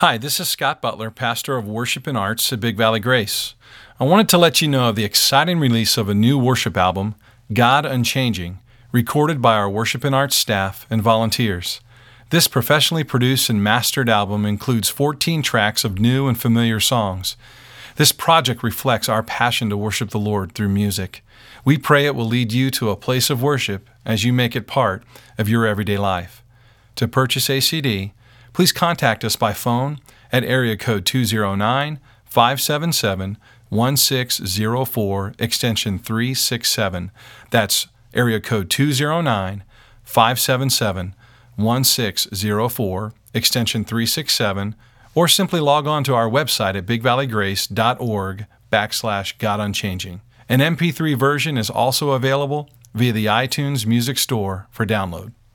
Hi, this is Scott Butler, pastor of Worship and Arts at Big Valley Grace. I wanted to let you know of the exciting release of a new worship album, God Unchanging, recorded by our Worship and Arts staff and volunteers. This professionally produced and mastered album includes 14 tracks of new and familiar songs. This project reflects our passion to worship the Lord through music. We pray it will lead you to a place of worship as you make it part of your everyday life. To purchase a CD, please contact us by phone at area code 209-577-1604, extension 367. That's area code 209-577-1604, extension 367, or simply log on to our website at bigvalleygrace.org/GodUnchanging. An MP3 version is also available via the iTunes Music Store for download.